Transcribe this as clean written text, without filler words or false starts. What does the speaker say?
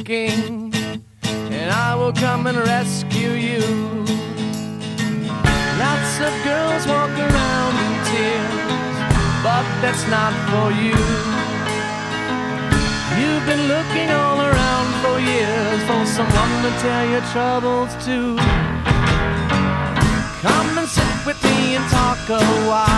sinking, and I will come and rescue you. Lots of girls walk around in tears, but that's not for you. You've been looking all around for years for someone to tell your troubles to. Come and sit with me and talk a while.